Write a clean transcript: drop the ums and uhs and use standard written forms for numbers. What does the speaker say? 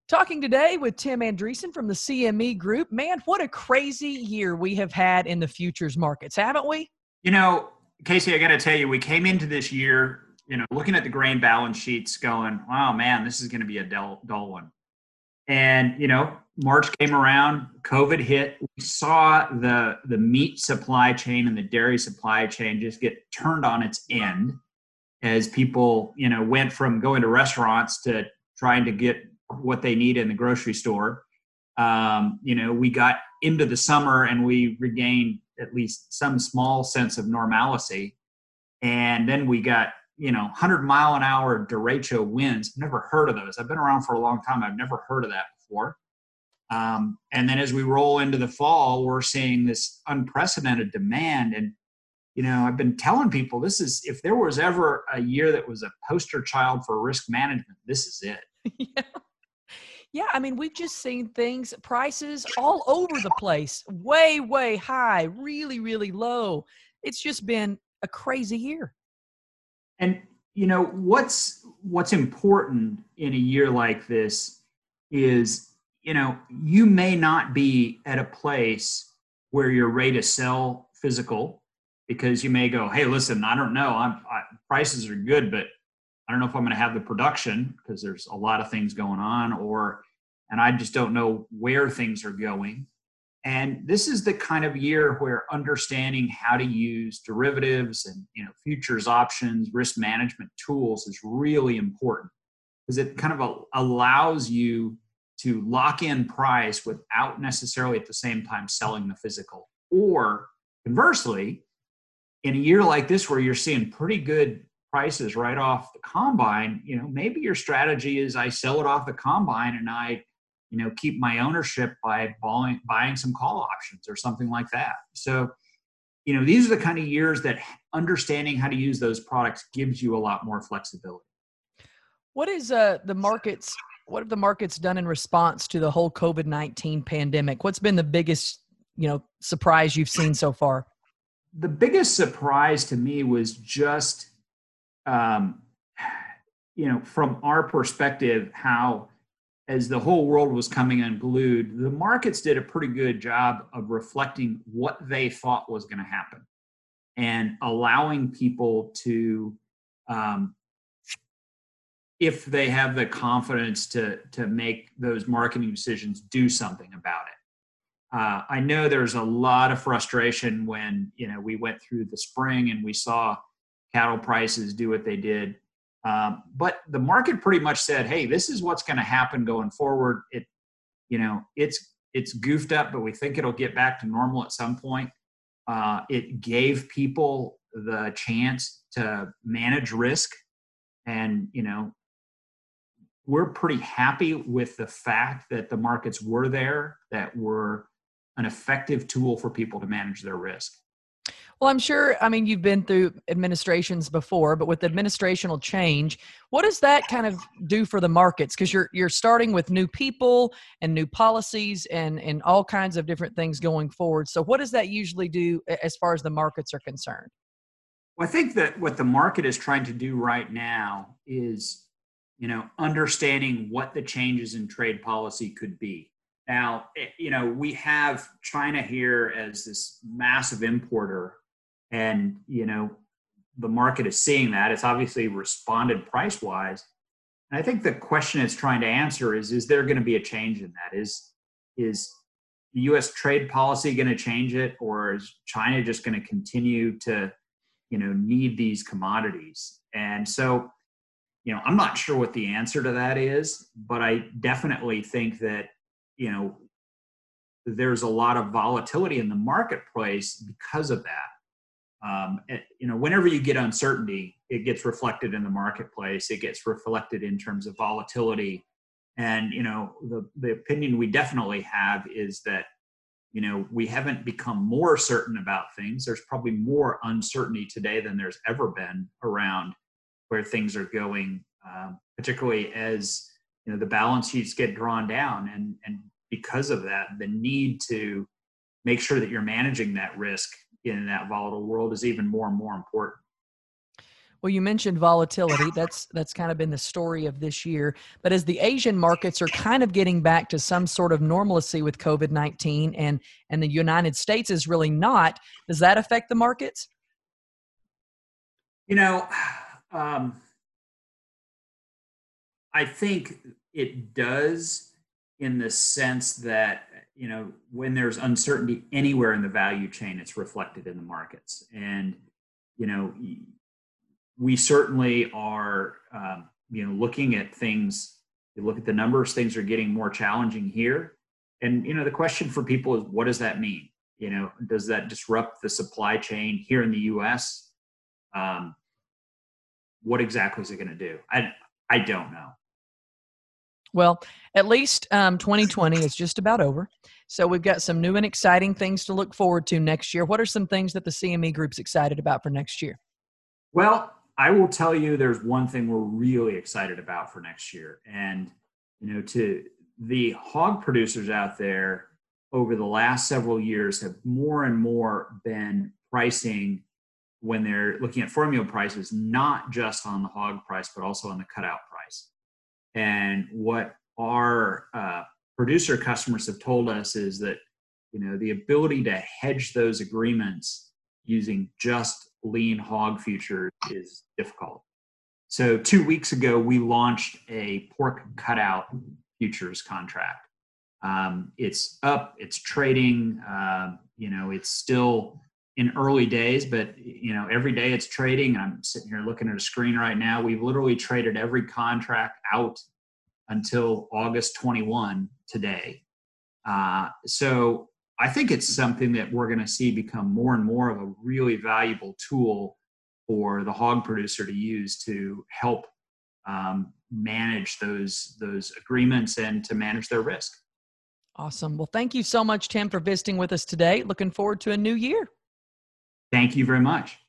Talking today with Tim Andreessen from the CME Group. Man, what a crazy year we have had in the futures markets, haven't we? You know, Casey, I got to tell you, we came into this year, looking at the grain balance sheets going, wow, man, this is going to be a dull one. And, March came around, COVID hit. We saw the meat supply chain and the dairy supply chain just get turned on its end as people, went from going to restaurants to trying to get what they need in the grocery store. We got into the summer and we regained at least some small sense of normalcy. And then we got, 100-mile-an-hour derecho winds. I've never heard of those. I've been around for a long time. I've never heard of that before. And then as we roll into the fall, we're seeing this unprecedented demand. And, I've been telling people if there was ever a year that was a poster child for risk management, this is it. Yeah. Yeah, I mean, we've just seen prices all over the place, way, way high, really, really low. It's just been a crazy year. And what's important in a year like this is, you may not be at a place where you're ready to sell physical because you may go, hey, listen, I don't know, prices are good, but I don't know if I'm going to have the production because there's a lot of things going on, and I just don't know where things are going. And this is the kind of year where understanding how to use derivatives and futures options, risk management tools is really important because it kind of allows you to lock in price without necessarily at the same time selling the physical. Or conversely, in a year like this where you're seeing pretty good prices right off the combine, maybe your strategy is I sell it off the combine and I keep my ownership by buying some call options or something like that. So, these are the kind of years that understanding how to use those products gives you a lot more flexibility. What have the markets done in response to the whole COVID-19 pandemic? What's been the biggest, surprise you've seen so far? The biggest surprise to me was just, from our perspective, how as the whole world was coming unglued, the markets did a pretty good job of reflecting what they thought was going to happen and allowing people to, if they have the confidence to make those marketing decisions, do something about it. I know there's a lot of frustration when, we went through the spring and we saw cattle prices do what they did. But the market pretty much said, hey, this is what's going to happen going forward. It's goofed up, but we think it'll get back to normal at some point. It gave people the chance to manage risk. And, we're pretty happy with the fact that the markets were there, that were an effective tool for people to manage their risk. Well, I'm sure, you've been through administrations before, but with administrational change, what does that kind of do for the markets? Because you're starting with new people and new policies and all kinds of different things going forward. So what does that usually do as far as the markets are concerned? Well, I think that what the market is trying to do right now is, understanding what the changes in trade policy could be. Now, we have China here as this massive importer, and, the market is seeing that. It's obviously responded price-wise. And I think the question it's trying to answer is there going to be a change in that? Is the U.S. trade policy going to change it, or is China just going to continue to, need these commodities? And so, I'm not sure what the answer to that is, but I definitely think that, there's a lot of volatility in the marketplace because of that. Whenever you get uncertainty, it gets reflected in the marketplace. It gets reflected in terms of volatility. And, the opinion we definitely have is that, we haven't become more certain about things. There's probably more uncertainty today than there's ever been around where things are going, particularly as, the balance sheets get drawn down. And because of that, the need to make sure that you're managing that risk in that volatile world is even more and more important. Well, you mentioned volatility. That's kind of been the story of this year. But as the Asian markets are kind of getting back to some sort of normalcy with COVID-19, and the United States is really not, does that affect the markets? You know, um, I think it does, in the sense that, when there's uncertainty anywhere in the value chain, it's reflected in the markets. And, you know, we certainly are, looking at things. You look at the numbers, things are getting more challenging here. And, the question for people is, what does that mean? Does that disrupt the supply chain here in the US? What exactly is it going to do? I don't know. Well, at least 2020 is just about over. So we've got some new and exciting things to look forward to next year. What are some things that the CME Group's excited about for next year? Well, I will tell you there's one thing we're really excited about for next year. And, to the hog producers out there over the last several years have more and more been pricing, when they're looking at formula prices, not just on the hog price, but also on the cutout price. And what our producer customers have told us is that, the ability to hedge those agreements using just lean hog futures is difficult. So 2 weeks ago, we launched a pork cutout futures contract. It's up, it's trading, it's still in early days, but every day it's trading. I'm sitting here looking at a screen right now. We've literally traded every contract out until August 21 today. So I think it's something that we're going to see become more and more of a really valuable tool for the hog producer to use to help manage those agreements and to manage their risk. Awesome. Well, thank you so much, Tim, for visiting with us today. Looking forward to a new year. Thank you very much.